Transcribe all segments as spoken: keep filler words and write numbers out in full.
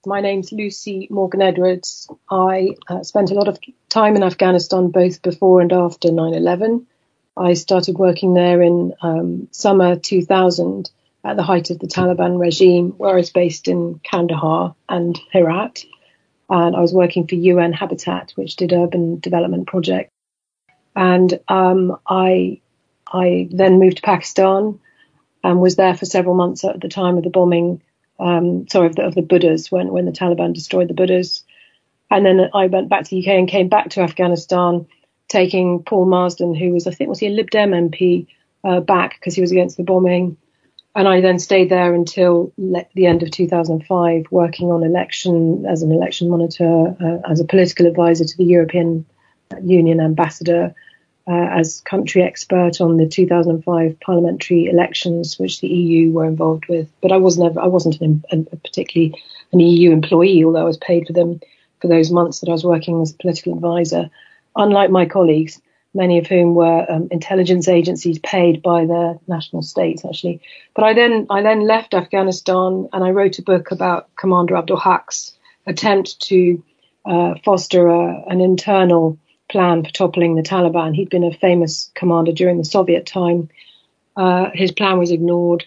My name's Lucy Morgan Edwards. I uh, spent a lot of time in Afghanistan, both before and after nine eleven. I started working there in um, summer two thousand at the height of the Taliban regime, where I was based in Kandahar and Herat. And I was working for U N Habitat, which did urban development projects. And um, I, I then moved to Pakistan and was there for several months at the time of the bombing, um, sorry, of the, of the Buddhas, when, when the Taliban destroyed the Buddhas. And then I went back to the U K and came back to Afghanistan, taking Paul Marsden, who was, I think, was he a Lib Dem M P, uh, back because he was against the bombing. And I then stayed there until le- the end of two thousand five, working on election as an election monitor, uh, as a political advisor to the European Union ambassador, uh, as country expert on the two thousand five parliamentary elections, which the E U were involved with. But I was never, I wasn't an, a particularly an E U employee, although I was paid for them for those months that I was working as a political advisor. Unlike my colleagues, many of whom were um, intelligence agencies paid by their national states, actually. But I then I then left Afghanistan and I wrote a book about Commander Abdul Haq's attempt to uh, foster a, an internal plan for toppling the Taliban. He'd been a famous commander during the Soviet time. Uh, his plan was ignored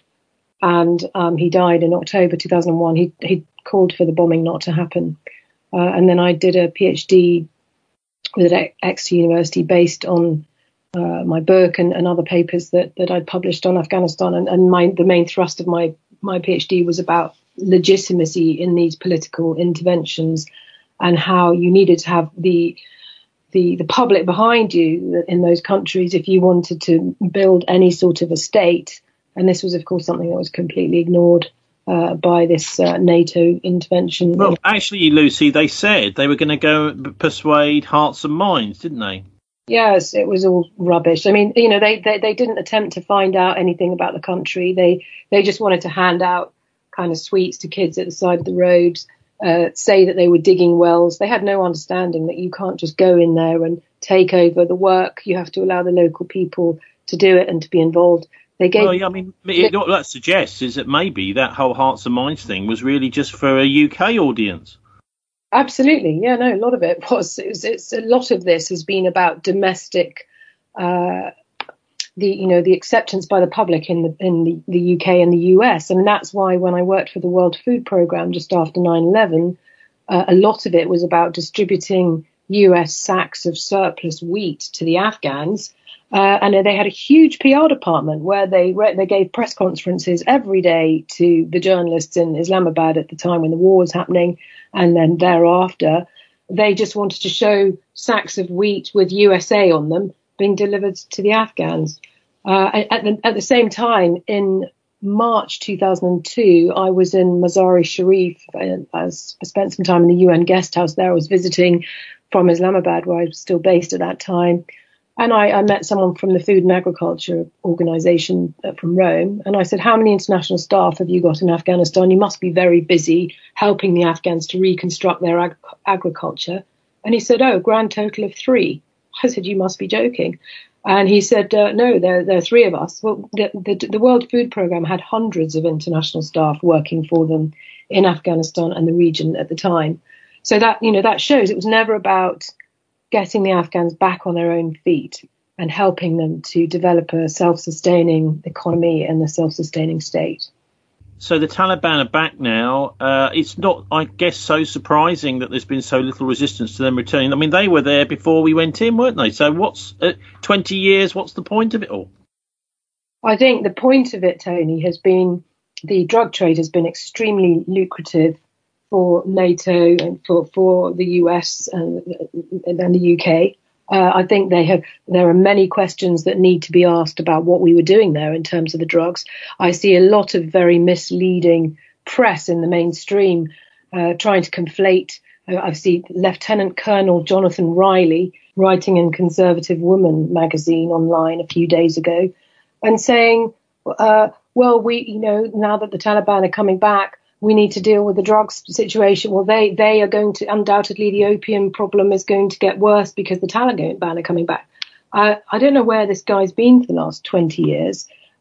and um, he died in October two thousand one. He, he called for the bombing not to happen. Uh, and then I did a PhD with an Exeter University based on uh, my book and, and other papers that, that I'd published on Afghanistan. And, and my, the main thrust of my, my PhD was about legitimacy in these political interventions and how you needed to have the, the, the public behind you in those countries if you wanted to build any sort of a state. And this was, of course, something that was completely ignored Uh, by this uh, NATO intervention. Well, actually, Lucy, they said they were going to go persuade hearts and minds, didn't they? Yes, it was all rubbish. I mean, you know, they, they, they didn't attempt to find out anything about the country. They they just wanted to hand out kind of sweets to kids at the side of the road, uh, say that they were digging wells. They had no understanding that you can't just go in there and take over the work. You have to allow the local people to do it and to be involved. They gave, well, yeah, I mean, it, what that suggests is that maybe that whole hearts and minds thing was really just for a U K audience. Absolutely. Yeah, no, a lot of it was. It was it's, a lot of this has been about domestic, uh, the, you know, the acceptance by the public in the in the, the U K and the U S. And that's why when I worked for the World Food Programme just after nine eleven, uh, a lot of it was about distributing U S sacks of surplus wheat to the Afghans. Uh, and they had a huge P R department where they re- they gave press conferences every day to the journalists in Islamabad at the time when the war was happening. And then thereafter, they just wanted to show sacks of wheat with U S A on them being delivered to the Afghans. Uh, at, the, at the same time, in March two thousand two, I was in Mazar-e Sharif. I, I spent some time in the U N guest house there. I was visiting from Islamabad, where I was still based at that time. And I, I met someone from the Food and Agriculture Organization from Rome. And I said, how many international staff have you got in Afghanistan? You must be very busy helping the Afghans to reconstruct their ag- agriculture. And he said, oh, grand total of three. I said, you must be joking. And he said, uh, no, there, there are three of us. Well, the, the, the World Food Programme had hundreds of international staff working for them in Afghanistan and the region at the time. So that, you know, that shows it was never about getting the Afghans back on their own feet and helping them to develop a self-sustaining economy and a self-sustaining state. So the Taliban are back now. Uh, it's not, I guess, so surprising that there's been so little resistance to them returning. I mean, they were there before we went in, weren't they? So what's uh, twenty years? What's the point of it all? I think the point of it, Tony, has been the drug trade has been extremely lucrative for NATO and for, for the U S and, and the U K. Uh, I think they have. There are many questions that need to be asked about what we were doing there in terms of the drugs. I see a lot of very misleading press in the mainstream uh, trying to conflate. Uh, I've seen Lieutenant Colonel Jonathan Riley writing in Conservative Woman magazine online a few days ago and saying, uh, well, we, you know, now that the Taliban are coming back, we need to deal with the drugs situation. Well, they, they are going to, undoubtedly, the opium problem is going to get worse because the Taliban are coming back. I, I don't know where this guy's been for the last twenty years.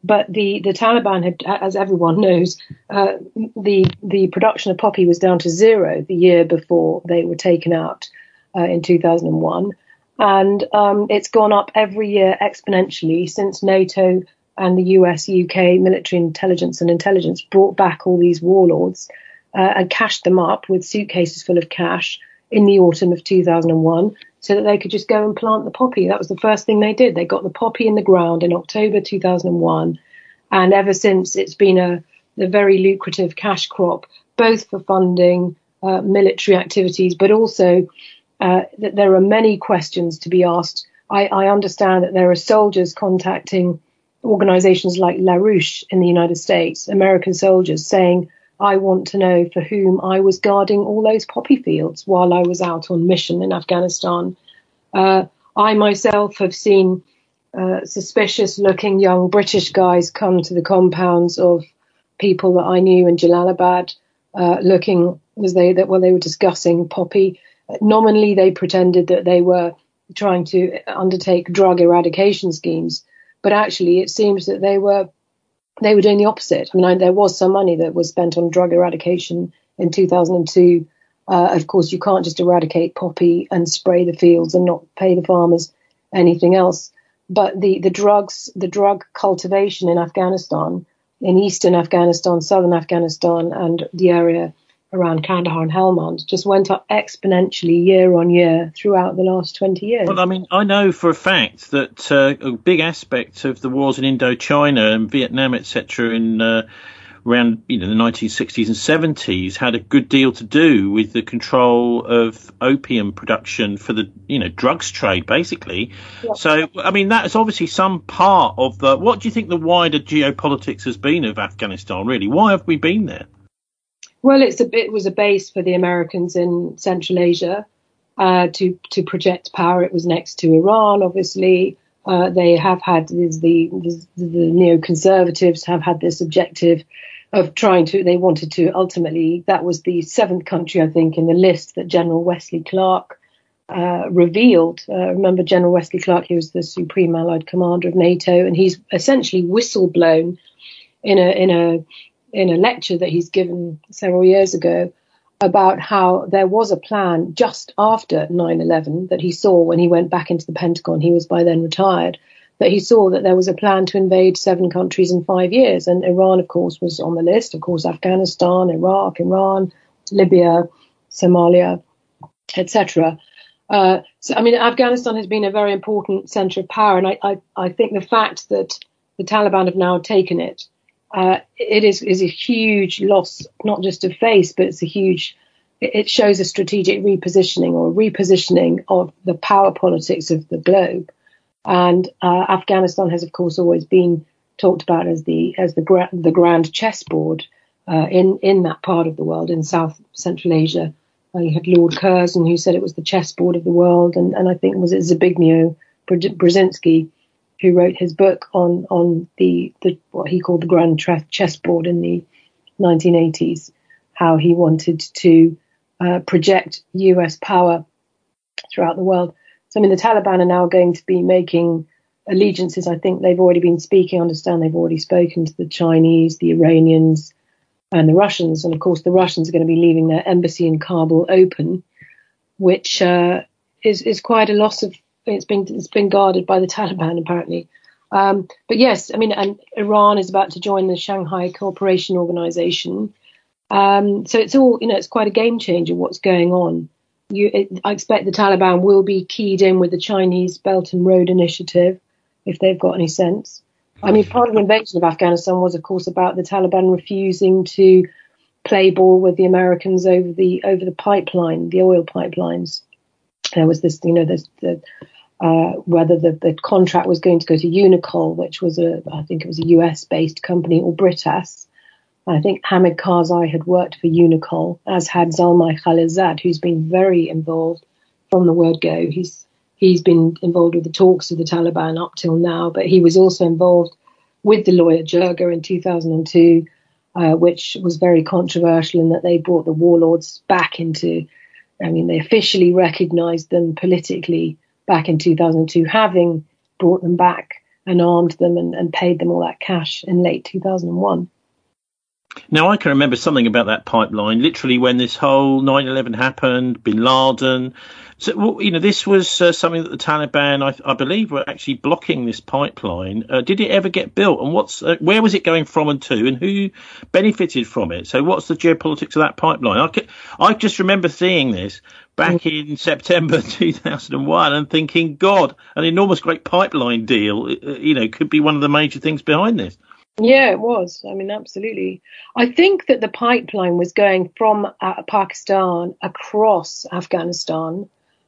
But the, the Taliban had, as everyone knows, uh, the the production of poppy was down to zero the year before they were taken out uh, in two thousand one. And um, it's gone up every year exponentially since NATO and the U S, U K military intelligence and intelligence brought back all these warlords uh, and cashed them up with suitcases full of cash in the autumn of two thousand one so that they could just go and plant the poppy. That was the first thing they did. They got the poppy in the ground in October two thousand one. And ever since, it's been a, a very lucrative cash crop, both for funding uh, military activities, but also uh, that there are many questions to be asked. I, I understand that there are soldiers contacting organizations like LaRouche in the United States, American soldiers, saying, I want to know for whom I was guarding all those poppy fields while I was out on mission in Afghanistan. Uh, I myself have seen uh, suspicious-looking young British guys come to the compounds of people that I knew in Jalalabad, uh, looking as they that while they were discussing poppy. Nominally, they pretended that they were trying to undertake drug eradication schemes, but actually, it seems that they were. They were doing the opposite. I mean, I, there was some money that was spent on drug eradication in two thousand two. Uh, of course, you can't just eradicate poppy and spray the fields and not pay the farmers anything else. But the, the drugs, the drug cultivation in Afghanistan, in eastern Afghanistan, southern Afghanistan, and the area around Kandahar and Helmand just went up exponentially year on year throughout the last twenty years. Well, I mean, I know for a fact that uh, a big aspect of the wars in Indochina and Vietnam, et cetera, in uh, around you know the nineteen sixties and seventies had a good deal to do with the control of opium production for the you know drugs trade, basically. Yeah. So, I mean, that is obviously some part of the. What do you think the wider geopolitics has been of Afghanistan? Really, why have we been there? Well, it's a, it was a base for the Americans in Central Asia uh, to to project power. It was next to Iran, obviously. Uh, they have had the, the, the neoconservatives have had this objective of trying to. They wanted to ultimately. That was the seventh country, I think, in the list that General Wesley Clark uh, revealed. Uh, remember General Wesley Clark? He was the Supreme Allied Commander of NATO, and he's essentially whistleblown in a in a. in a lecture that he's given several years ago about how there was a plan just after nine eleven that he saw when he went back into the Pentagon. He was by then retired, that he saw that there was a plan to invade seven countries in five years. And Iran, of course, was on the list. Of course, Afghanistan, Iraq, Iran, Libya, Somalia, et cetera. Uh, so, I mean, Afghanistan has been a very important center of power. And I, I, I think the fact that the Taliban have now taken it, Uh, it is, is a huge loss, not just of face, but it's a huge, it shows a strategic repositioning or repositioning of the power politics of the globe. And uh, Afghanistan has, of course, always been talked about as the as the, gra- the grand chessboard uh, in, in that part of the world, in South Central Asia. Uh, you had Lord Curzon, who said it was the chessboard of the world. And, and I think was it Zbigniew Brzezinski, who wrote his book on on the, the what he called the grand chessboard in the nineteen eighties, how he wanted to uh, project U S power throughout the world. So, I mean, the Taliban are now going to be making allegiances. I think they've already been speaking. I understand they've already spoken to the Chinese, the Iranians, and the Russians. And, of course, the Russians are going to be leaving their embassy in Kabul open, which uh, is, is quite a loss of. It's been it's been guarded by the Taliban, apparently. Um, but yes, I mean, and Iran is about to join the Shanghai Cooperation Organization. Um, so it's all, you know, it's quite a game changer what's going on. You, it, I expect the Taliban will be keyed in with the Chinese Belt and Road Initiative, if they've got any sense. I mean, part of the invasion of Afghanistan was, of course, about the Taliban refusing to play ball with the Americans over the over the pipeline, the oil pipelines. There was this, you know, this, the, uh, whether the, the contract was going to go to Unicol, which was a, I think it was a U S-based company, or Britas. I think Hamid Karzai had worked for Unicol, as had Zalmay Khalilzad, who's been very involved from the word go. He's he's been involved with the talks with the Taliban up till now, but he was also involved with the lawyer Jirga in two thousand two, uh, which was very controversial in that they brought the warlords back into. I mean, they officially recognized them politically back in two thousand two, having brought them back and armed them and, and paid them all that cash in late two thousand one. Now, I can remember something about that pipeline, literally when this whole nine eleven happened, bin Laden. So, well, you know, this was uh, something that the Taliban, I, I believe, were actually blocking this pipeline. Uh, did it ever get built? And what's uh, where was it going from and to? And who benefited from it? So what's the geopolitics of that pipeline? I, can, I just remember seeing this back in September two thousand one and thinking, God, an enormous great pipeline deal, uh, you know, could be one of the major things behind this. Yeah, it was. I mean, absolutely. I think that the pipeline was going from uh, Pakistan across Afghanistan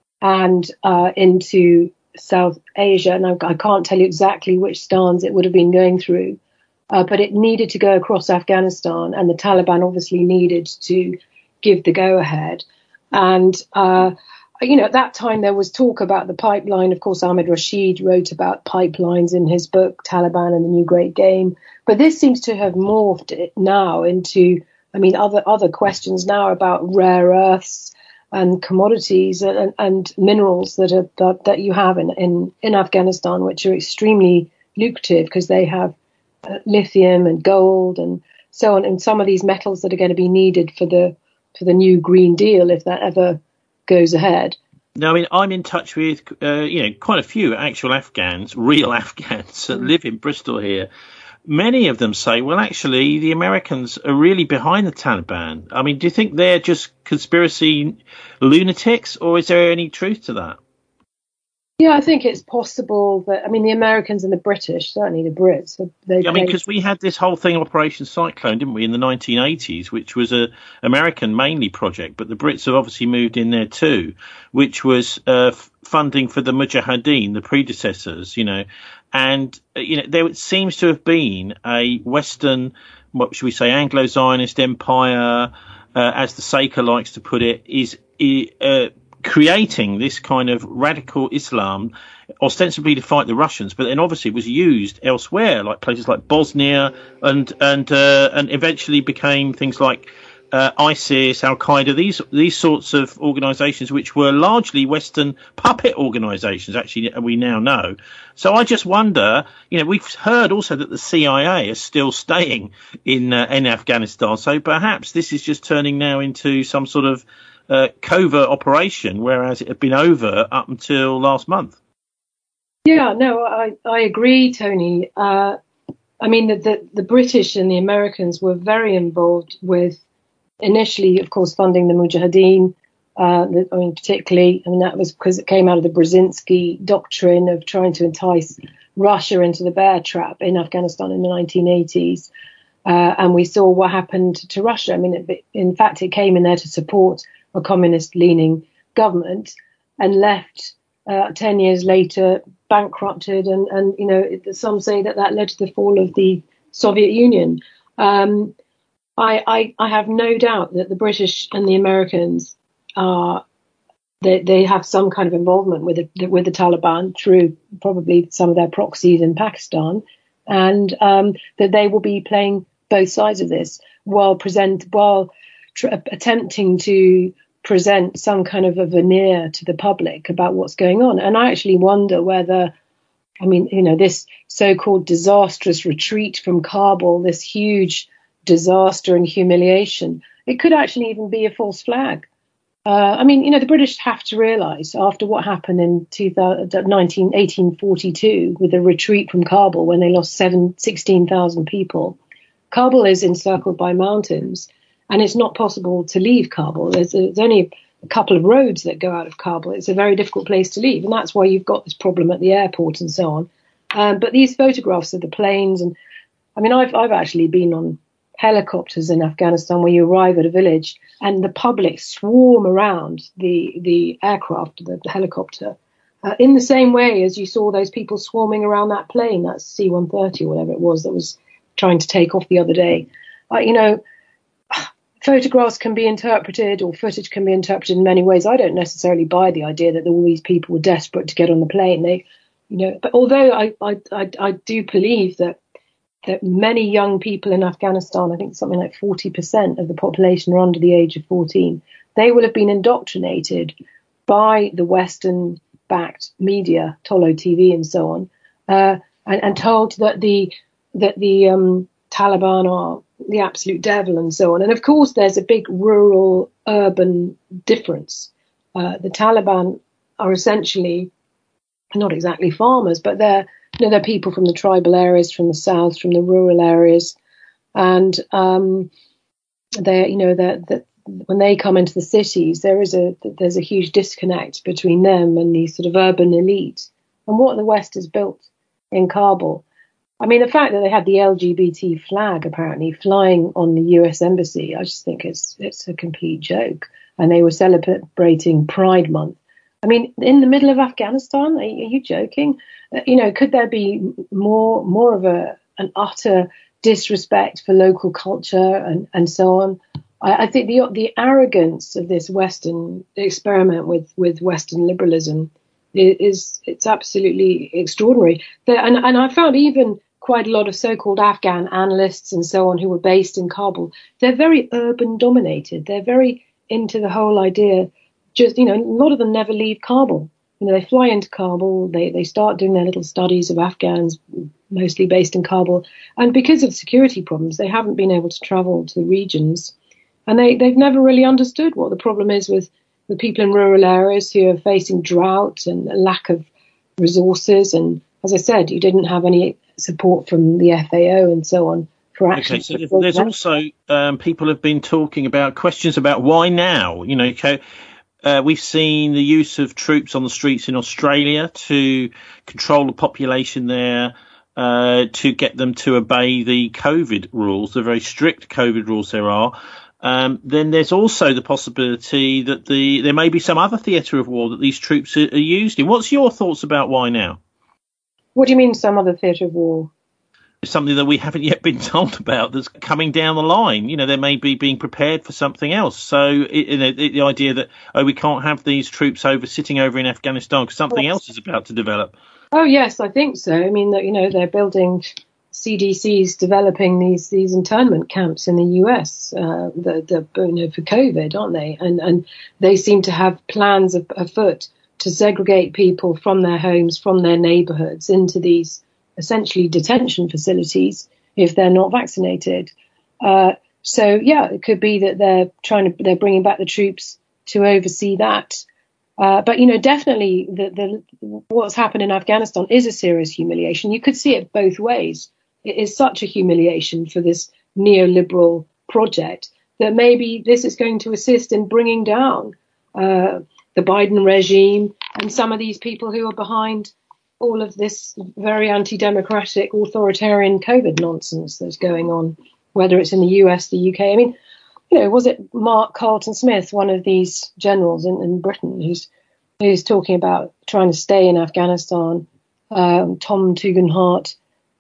and uh, into South Asia. And I, I can't tell you exactly which stans it would have been going through, uh, but it needed to go across Afghanistan. And the Taliban obviously needed to give the go-ahead. And, uh, you know, at that time there was talk about the pipeline. Of course, Ahmed Rashid wrote about pipelines in his book, Taliban and the New Great Game. But this seems to have morphed it now into, I mean, other other questions now about rare earths and commodities and, and minerals that are that, that you have in, in, in Afghanistan, which are extremely lucrative because they have uh, lithium and gold and so on, and some of these metals that are going to be needed for the for the new Green Deal if that ever goes ahead. Now, I mean, I'm in touch with, uh, you know, quite a few actual Afghans, real Afghans that mm. live in Bristol here. Many of them say, well, actually, the Americans are really behind the Taliban. I mean, do you think they're just conspiracy lunatics, or is there any truth to that? Yeah, I think it's possible that, I mean, the Americans and the British, certainly the Brits. They I mean, because we had this whole thing, Operation Cyclone, didn't we, in the nineteen eighties, which was a American mainly project, but the Brits have obviously moved in there too, which was uh, f- funding for the Mujahideen, the predecessors, you know, and, uh, you know, there seems to have been a Western, what should we say, Anglo-Zionist empire, uh, as the Saker likes to put it, is uh, creating this kind of radical Islam, ostensibly to fight the Russians, but then obviously was used elsewhere, like places like Bosnia, and and uh, and eventually became things like uh, ISIS, Al Qaeda, these these sorts of organisations, which were largely Western puppet organisations. Actually, we now know. So I just wonder, you know, we've heard also that the C I A is still staying in uh, in Afghanistan. So perhaps this is just turning now into some sort of Uh, covert operation, whereas it had been overt up until last month. Yeah, no, I, I agree, Tony. Uh, I mean, the, the, the British and the Americans were very involved with initially, of course, funding the Mujahideen. Uh, the, I mean, particularly, I mean, that was because it came out of the Brzezinski doctrine of trying to entice Russia into the bear trap in Afghanistan in the nineteen eighties. Uh, and we saw what happened to Russia. I mean, it, in fact, it came in there to support a communist-leaning government and left uh, ten years later bankrupted. And, and, you know, it, some say that that led to the fall of the Soviet Union. Um, I, I, I have no doubt that the British and the Americans are, they, they have some kind of involvement with the, with the Taliban through probably some of their proxies in Pakistan, and um, that they will be playing both sides of this while present while tr- attempting to present some kind of a veneer to the public about what's going on. And I actually wonder whether, I mean, you know, this so-called disastrous retreat from Kabul, this huge disaster and humiliation, it could actually even be a false flag. Uh, I mean, you know, the British have to realise after what happened in eighteen forty-two with the retreat from Kabul when they lost seven, sixteen thousand people, Kabul is encircled by mountains and it's not possible to leave Kabul. There's, there's only a couple of roads that go out of Kabul. It's a very difficult place to leave. And that's why you've got this problem at the airport and so on. Um, but these photographs of the planes, and I mean, I've, I've actually been on helicopters in Afghanistan where you arrive at a village and the public swarm around the the aircraft, the, the helicopter, uh, in the same way as you saw those people swarming around that plane, that C one thirty or whatever it was that was trying to take off the other day. Uh, you know, photographs can be interpreted, or footage can be interpreted in many ways. I don't necessarily buy the idea that all these people were desperate to get on the plane. They, you know, but although I I I, I do believe that that many young people in Afghanistan, I think something like forty percent of the population are under the age of fourteen, they will have been indoctrinated by the Western-backed media, Tolo T V and so on, uh, and, and told that the that the um, Taliban are the absolute devil and so on. And of course, there's a big rural urban difference. Uh, the Taliban are essentially not exactly farmers, but they're you know they're people from the tribal areas, from the south, from the rural areas, and um, they you know that when they come into the cities, there is a there's a huge disconnect between them and the sort of urban elite and what the West has built in Kabul. I mean, the fact that they had the L G B T flag apparently flying on the U S embassy, I just think it's it's a complete joke. And they were celebrating Pride Month. I mean, in the middle of Afghanistan, are you, are you joking? Uh, you know, could there be more more of a an utter disrespect for local culture and, and so on? I, I think the the arrogance of this Western experiment with, with Western liberalism is, is it's absolutely extraordinary. There, and, and I found even quite a lot of so-called Afghan analysts and so on who were based in Kabul. They're very urban dominated. They're very into the whole idea. Just, you know, a lot of them never leave Kabul. You know, they fly into Kabul, they, they start doing their little studies of Afghans, mostly based in Kabul. And because of security problems, they haven't been able to travel to the regions. And they, they've never really understood what the problem is with the people in rural areas who are facing drought and a lack of resources. And as I said, you didn't have any support from the F A O and so on. Okay, so there's also um, people have been talking about questions about why now. You know, uh, we've seen the use of troops on the streets in Australia to control the population there, uh, to get them to obey the COVID rules, the very strict COVID rules there are. Um, then there's also the possibility that the there may be some other theatre of war that these troops are, are used in. What's your thoughts about why now? What do you mean, some other theatre of war? Something that we haven't yet been told about that's coming down the line. You know, they may be being prepared for something else. So it, you know, it, the idea that, oh, we can't have these troops over sitting over in Afghanistan because something else is about to develop. Oh, yes, I think so. I mean, that you know, they're building C D C's developing these these internment camps in the U S, uh, the, the, you know, for COVID, aren't they? And and they seem to have plans of, afoot to segregate people from their homes, from their neighborhoods into these essentially detention facilities if they're not vaccinated. Uh, so, yeah, it could be that they're trying to, they're bringing back the troops to oversee that. Uh, but, you know, definitely the, the, what's happened in Afghanistan is a serious humiliation. You could see it both ways. It is such a humiliation for this neoliberal project that maybe this is going to assist in bringing down uh, the Biden regime and some of these people who are behind all of this very anti-democratic, authoritarian COVID nonsense that's going on, whether it's in the U S, the U K. I mean, you know, was it Mark Carlton Smith, one of these generals in, in Britain, who's who's talking about trying to stay in Afghanistan? Um, Tom Tugendhat.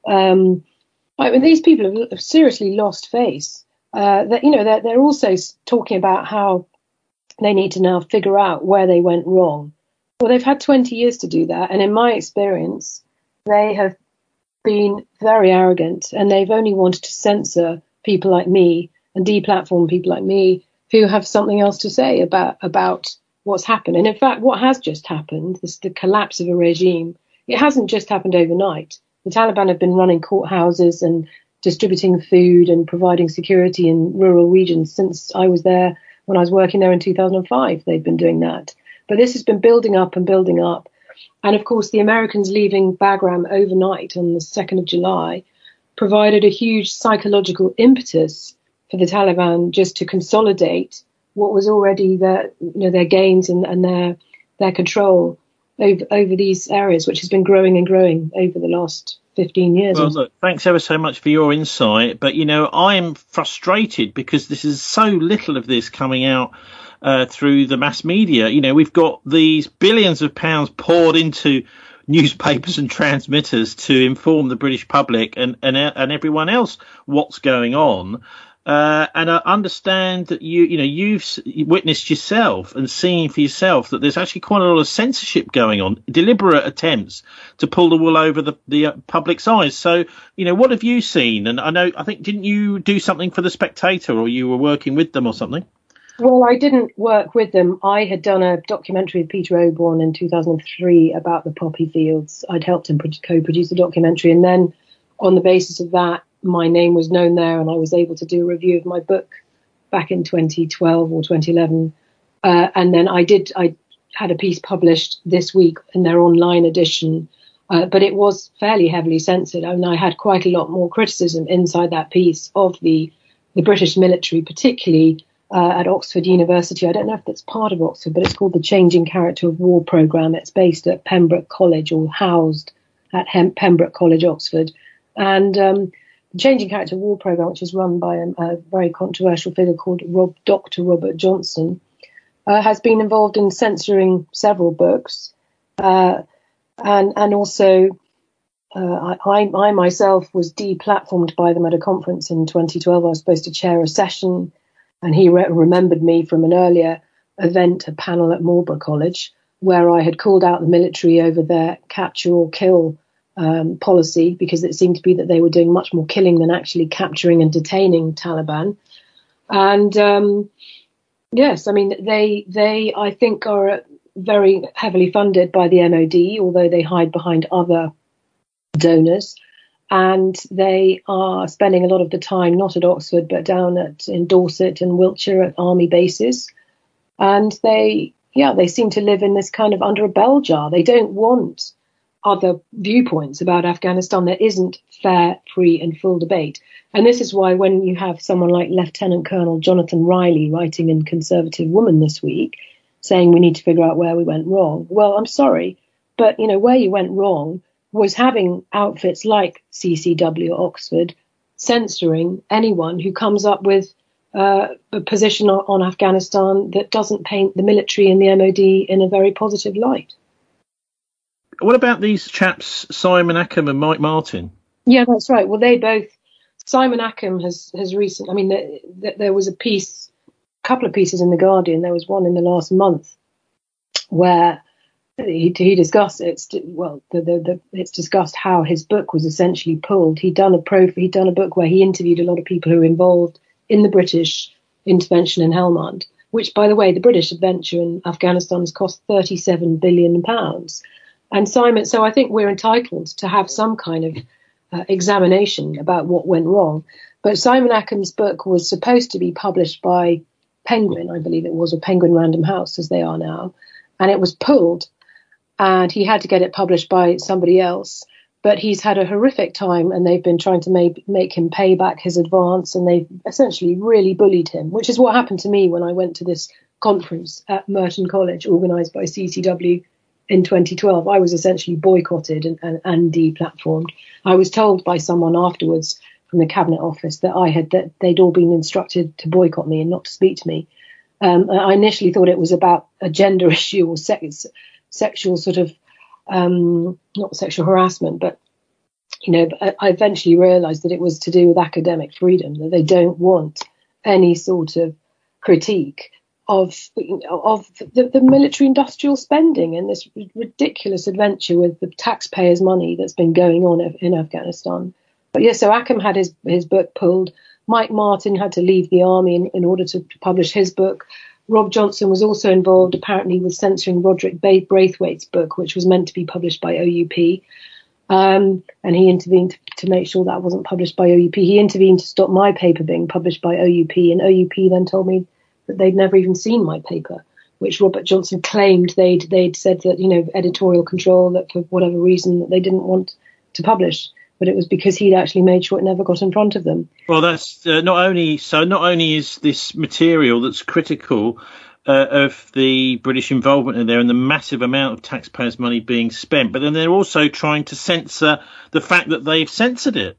Um, I mean, these people have, have seriously lost face. Uh, that you know, they're, they're also talking about how they need to now figure out where they went wrong. Well, they've had twenty years to do that. And in my experience, they have been very arrogant and they've only wanted to censor people like me and deplatform people like me who have something else to say about, about what's happened. And in fact, what has just happened, this, the collapse of a regime, it hasn't just happened overnight. The Taliban have been running courthouses and distributing food and providing security in rural regions since I was there. When I was working there in two thousand five, they've been doing that. But this has been building up and building up. And of course, the Americans leaving Bagram overnight on the second of July provided a huge psychological impetus for the Taliban just to consolidate what was already their, you know, their gains and, and their their control over, over these areas, which has been growing and growing over the last fifteen years. Well, look, thanks ever so much for your insight. But, you know, I am frustrated because this is so little of this coming out Uh, through the mass media. You know, we've got these billions of pounds poured into newspapers and transmitters to inform the British public and, and, and everyone else what's going on. Uh, and I understand that you, you know, you've witnessed yourself and seen for yourself that there's actually quite a lot of censorship going on, deliberate attempts to pull the wool over the, the uh, public's eyes. So, you know, what have you seen? And I know, I think, didn't you do something for The Spectator, or you were working with them or something? Well, I didn't work with them. I had done a documentary with Peter Oborne in two thousand three about the poppy fields. I'd helped him co-produce the documentary, and then on the basis of that, my name was known there, and I was able to do a review of my book back in twenty twelve or twenty eleven. Uh, and then I did, I had a piece published this week in their online edition, uh, but it was fairly heavily censored. I mean, I had quite a lot more criticism inside that piece of the the British military, particularly uh, at Oxford University. I don't know if that's part of Oxford, but it's called the Changing Character of War Programme. It's based at Pembroke College, or housed at Hem- Pembroke College, Oxford. And um, the Changing Character of War Programme, which is run by a, a very controversial figure called Rob, Doctor Robert Johnson, uh, has been involved in censoring several books. Uh, and, and also, uh, I, I myself was deplatformed by them at a conference in twenty twelve. I was supposed to chair a session, and he re- remembered me from an earlier event, a panel at Marlborough College, where I had called out the military over their capture or kill um, policy, because it seemed to be that they were doing much more killing than actually capturing and detaining Taliban. And um, yes, I mean, they, they, I think, are very heavily funded by the M O D, although they hide behind other donors. And they are spending a lot of the time not at Oxford, but down at in Dorset and Wiltshire at army bases. And they, yeah, they seem to live in this kind of under a bell jar. They don't want other viewpoints about Afghanistan. There isn't fair, free and full debate. And this is why when you have someone like Lieutenant Colonel Jonathan Riley writing in Conservative Woman this week, saying we need to figure out where we went wrong. Well, I'm sorry, but, you know, where you went wrong was having outfits like C C W at Oxford censoring anyone who comes up with uh, a position on, on Afghanistan that doesn't paint the military and the M O D in a very positive light. What about these chaps, Simon Ackham and Mike Martin? Yeah, that's right. Well, they both, Simon Ackham has, has recent, I mean, the, the, there was a piece, a couple of pieces in The Guardian. There was one in the last month where He, he discussed it's well the, the, the, it's discussed how his book was essentially pulled. He'd done a pro he'd done a book where he interviewed a lot of people who were involved in the British intervention in Helmand, which, by the way, the British adventure in Afghanistan has cost thirty-seven billion pounds. And Simon, so I think we're entitled to have some kind of uh, examination about what went wrong. But Simon Ackham's book was supposed to be published by Penguin, I believe it was, or Penguin Random House as they are now, and it was pulled. And he had to get it published by somebody else. But he's had a horrific time, and they've been trying to make, make him pay back his advance, and they've essentially really bullied him, which is what happened to me when I went to this conference at Merton College, organised by C C W in twenty twelve. I was essentially boycotted and, and, and deplatformed. I was told by someone afterwards from the Cabinet Office that I had that they'd all been instructed to boycott me and not to speak to me. Um, I initially thought it was about a gender issue or sex. sexual sort of, um, not sexual harassment, but, you know, I eventually realized that it was to do with academic freedom, that they don't want any sort of critique of of the, the military industrial spending and this ridiculous adventure with the taxpayers' money that's been going on in Afghanistan. But yeah, so Ackham had his, his book pulled. Mike Martin had to leave the army in, in order to, to publish his book. Rob Johnson was also involved, apparently, with censoring Roderick Braithwaite's book, which was meant to be published by O U P. Um, and he intervened to, to make sure that wasn't published by O U P. He intervened to stop my paper being published by O U P. And O U P then told me that they'd never even seen my paper, which Robert Johnson claimed they'd they'd said that, you know, editorial control, that for whatever reason that they didn't want to publish. But it was because he'd actually made sure it never got in front of them. Well, that's uh, not only so. Not only is this material that's critical uh, of the British involvement in there and the massive amount of taxpayers' money being spent, but then they're also trying to censor the fact that they've censored it.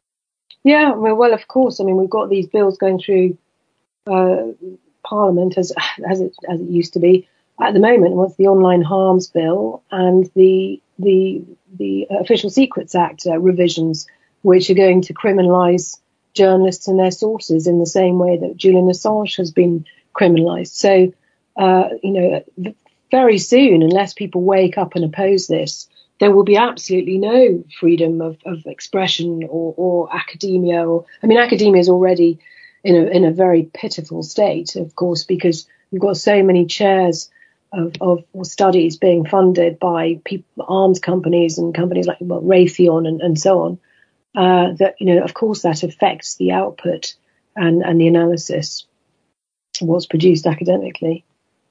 Yeah, well, of course. I mean, we've got these bills going through uh, Parliament as as it as it used to be. At the moment, what's the Online Harms Bill and the the the Official Secrets Act uh, revisions, which are going to criminalise journalists and their sources in the same way that Julian Assange has been criminalised. So, uh, you know, very soon, unless people wake up and oppose this, there will be absolutely no freedom of, of expression or, or academia. Or I mean, academia is already in a, in a very pitiful state, of course, because we've got so many chairs of, of studies being funded by people, arms companies and companies like well, Raytheon and, and so on, uh, that, you know, of course, that affects the output and, and the analysis of what's produced academically.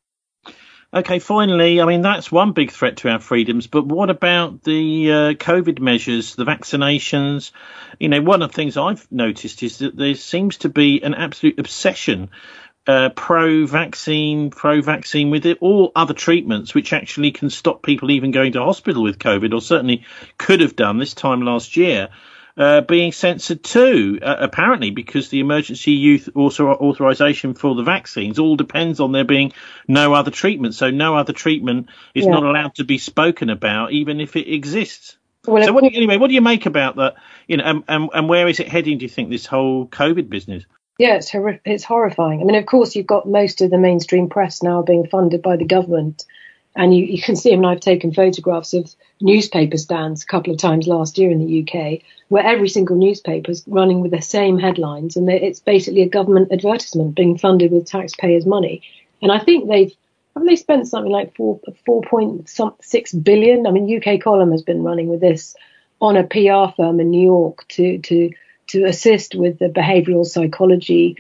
OK, finally, I mean, that's one big threat to our freedoms. But what about the uh, COVID measures, the vaccinations? You know, one of the things I've noticed is that there seems to be an absolute obsession, uh, pro-vaccine, pro-vaccine with it, all other treatments, which actually can stop people even going to hospital with COVID, or certainly could have done this time last year. Uh, being censored too, uh, apparently, because the emergency use author- authorization for the vaccines all depends on there being no other treatment. So no other treatment is yeah. not allowed to be spoken about, even if it exists. Well, so what do you, anyway, what do you make about that? You know, and, and, and where is it heading, do you think, this whole COVID business? Yeah, it's, hor- it's horrifying. I mean, of course, you've got most of the mainstream press now being funded by the government. And you, you can see, I mean, I've taken photographs of newspaper stands a couple of times last year in the U K, where every single newspaper is running with the same headlines. And it's basically a government advertisement being funded with taxpayers' money. And I think they've, haven't they spent something like four, four point six billion? I mean, U K Column has been running with this on a P R firm in New York to, to, to assist with the behavioral psychology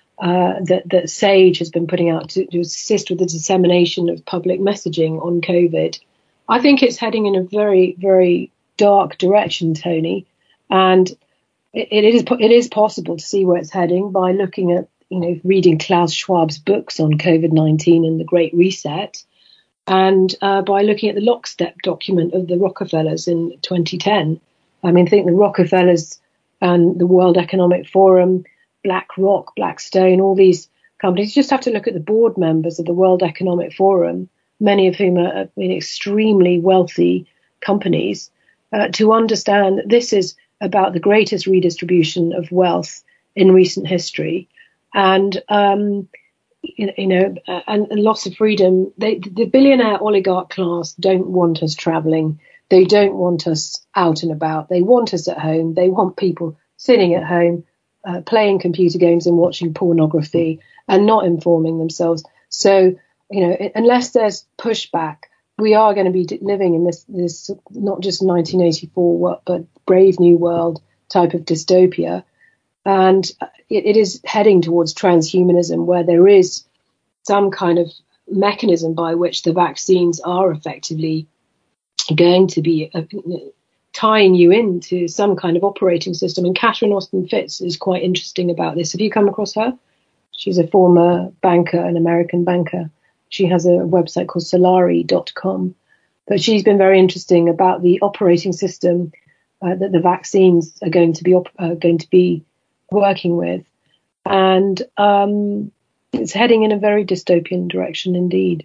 Uh, that, that SAGE has been putting out to, to assist with the dissemination of public messaging on COVID. I think it's heading in a very, very dark direction, Tony. And it, it is it is possible to see where it's heading by looking at, you know, reading Klaus Schwab's books on COVID nineteen and the Great Reset, and uh, by looking at the lockstep document of the Rockefellers in twenty ten. I mean, I think the Rockefellers and the World Economic Forum, BlackRock, Blackstone, all these companies, you just have to look at the board members of the World Economic Forum, many of whom are I mean, extremely wealthy companies, uh, to understand that this is about the greatest redistribution of wealth in recent history. And, um, you, you know, and, and loss of freedom. They, the billionaire oligarch class don't want us traveling. They don't want us out and about. They want us at home. They want people sitting at home, Uh, playing computer games and watching pornography and not informing themselves. So, you know, it, unless there's pushback, we are going to be d- living in this, this not just nineteen eighty-four, but Brave New World type of dystopia. And it, it is heading towards transhumanism, where there is some kind of mechanism by which the vaccines are effectively going to be uh, tying you into some kind of operating system. And Catherine Austin Fitts is quite interesting about this. Have you come across her? She's a former banker, an American banker. She has a website called Solari dot com. But she's been very interesting about the operating system uh, that the vaccines are going to be op- uh, going to be working with. And um, it's heading in a very dystopian direction indeed.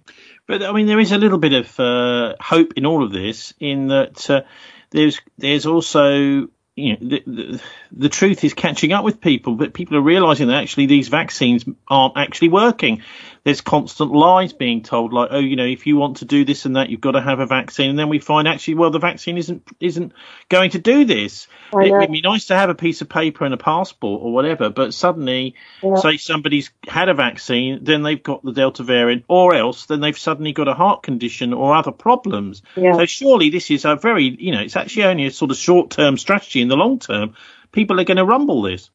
But I mean, there is a little bit of uh, hope in all of this, in that uh, there's there's also, you know, the, the, the truth is catching up with people, but people are realizing that actually these vaccines aren't actually working. There's constant lies being told, like, oh, you know, if you want to do this and that, you've got to have a vaccine. And then we find actually, well, the vaccine isn't isn't going to do this. It would be nice to have a piece of paper and a passport or whatever, but suddenly, yeah. say somebody's had a vaccine, then they've got the Delta variant, or else then they've suddenly got a heart condition or other problems. Yeah. So surely this is a very, you know, it's actually only a sort of short-term strategy. In the long term, people are going to rumble this.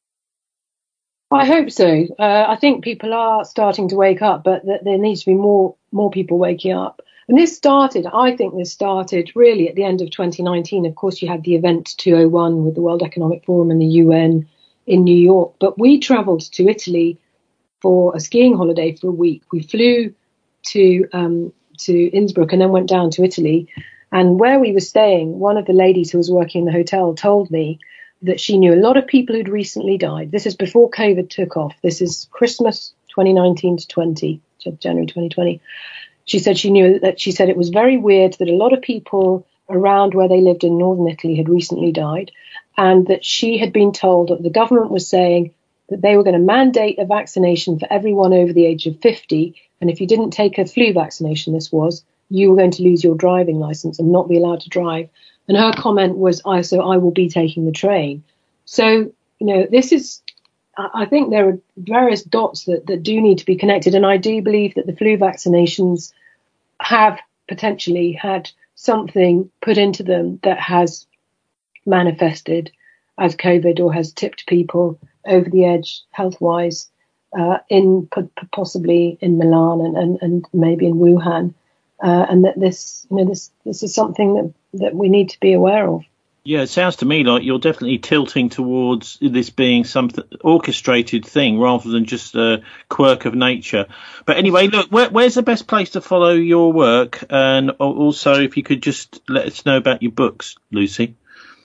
I hope so. Uh, I think people are starting to wake up, but th- there needs to be more more people waking up. And this started, I think this started really at the end of twenty nineteen. Of course, you had the event two oh one with the World Economic Forum and the U N in New York. But we travelled to Italy for a skiing holiday for a week. We flew to um, to Innsbruck and then went down to Italy. And where we were staying, one of the ladies who was working in the hotel told me that she knew a lot of people who'd recently died. This is before COVID took off. This is Christmas twenty nineteen to twenty, January twenty twenty. She said she knew that she said it was very weird that a lot of people around where they lived in northern Italy had recently died, and that she had been told that the government was saying that they were going to mandate a vaccination for everyone over the age of fifty. And if you didn't take a flu vaccination, this was, you were going to lose your driving license and not be allowed to drive. And her comment was, I, so I will be taking the train. So, you know, this is I think there are various dots that, that do need to be connected. And I do believe that the flu vaccinations have potentially had something put into them that has manifested as COVID or has tipped people over the edge health-wise, uh, in possibly in Milan and, and, and maybe in Wuhan. Uh, and that this, you know, this, this is something that, that we need to be aware of. Yeah, it sounds to me like you're definitely tilting towards this being some orchestrated thing rather than just a quirk of nature. But anyway, look, where, where's the best place to follow your work? And also, if you could just let us know about your books, Lucy.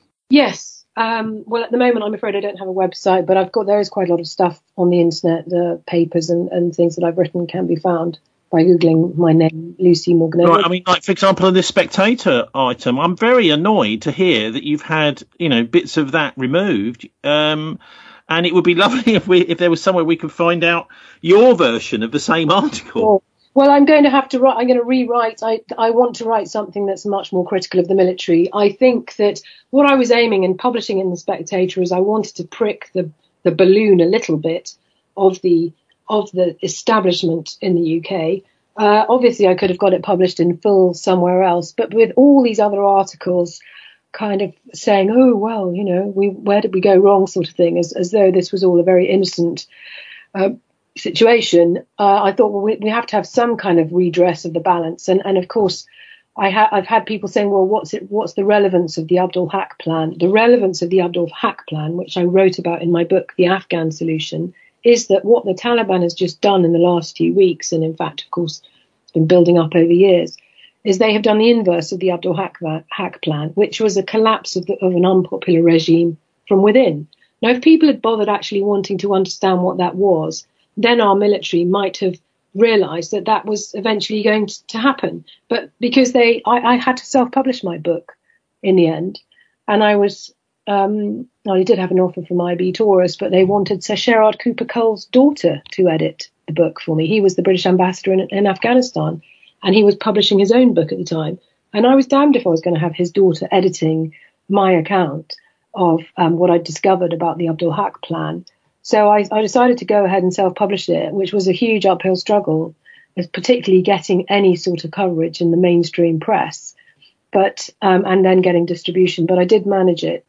Yes. Um, well, at the moment, I'm afraid I don't have a website, but I've got, there is quite a lot of stuff on the internet. The papers and, and things that I've written can be found by Googling my name, Lucy Morgan. Right, I mean, like, for example, in this Spectator item, I'm very annoyed to hear that you've had, you know, bits of that removed. Um, and it would be lovely if we, if there was somewhere we could find out your version of the same article. Sure. Well, I'm going to have to write, I'm going to rewrite. I, I want to write something that's much more critical of the military. I think that what I was aiming in publishing in the Spectator is I wanted to prick the, the balloon a little bit of the of the establishment in the U K. Uh, obviously, I could have got it published in full somewhere else, but with all these other articles kind of saying, oh, well, you know, we where did we go wrong sort of thing, as, as though this was all a very innocent uh, situation, uh, I thought, well, we, we have to have some kind of redress of the balance. And, and of course, I ha- I've had people saying, well, what's it? What's the relevance of the Abdul Haq plan? The relevance of the Abdul Haq plan, which I wrote about in my book, The Afghan Solution, is that what the Taliban has just done in the last few weeks, and in fact, of course, it's been building up over years, is they have done the inverse of the Abdul Haq, Haq plan, which was a collapse of, the, of an unpopular regime from within. Now, if people had bothered actually wanting to understand what that was, then our military might have realised that that was eventually going to, to happen. But because they, I, I had to self-publish my book in the end, and I was... Um, I did have an offer from I B Taurus, but they wanted Sir Sherard Cooper Cole's daughter to edit the book for me. He was the British ambassador in, in Afghanistan, and he was publishing his own book at the time. And I was damned if I was going to have his daughter editing my account of um, what I'd discovered about the Abdul Haq plan. So I, I decided to go ahead and self-publish it, which was a huge uphill struggle, particularly getting any sort of coverage in the mainstream press, but um, and then getting distribution. But I did manage it.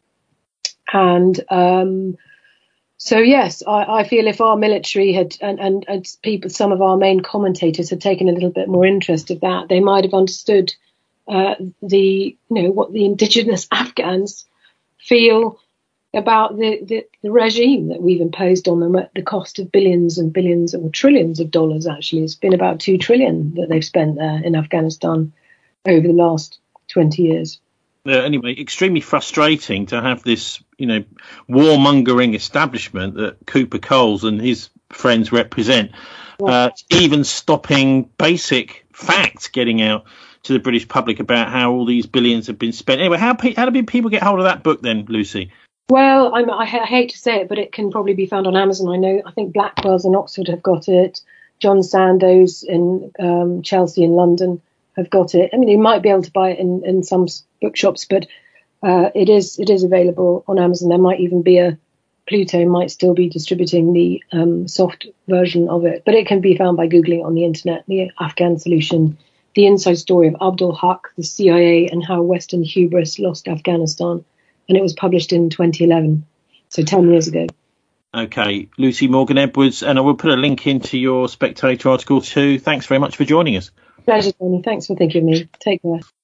And um, so, yes, I, I feel if our military had and, and, and people, some of our main commentators had taken a little bit more interest of that, they might have understood uh, the, you know, what the indigenous Afghans feel about the, the, the regime that we've imposed on them at the cost of billions and billions or trillions of dollars. Actually, it's been about two trillion that they've spent there in Afghanistan over the last twenty years. Uh, anyway, extremely frustrating to have this, you know, warmongering establishment that Cooper Coles and his friends represent, uh, even stopping basic facts getting out to the British public about how all these billions have been spent. Anyway, how how do people get hold of that book then, Lucy? Well, I'm, I, I hate to say it, but it can probably be found on Amazon. I know, I think Blackwell's in Oxford have got it. John Sandoz in um, Chelsea in London have got it. I mean, you might be able to buy it in, in some bookshops, but uh, it is it is available on Amazon. There might even be a Pluto might still be distributing the um, soft version of it, but it can be found by Googling on the internet. The Afghan Solution, the inside story of Abdul Haq, the C I A, and how Western hubris lost Afghanistan. And it was published in twenty eleven, so ten years ago. Okay, Lucy Morgan Edwards, and I will put a link into your Spectator article too. Thanks very much for joining us. Pleasure, Tony. Thanks for thinking of me. Take care.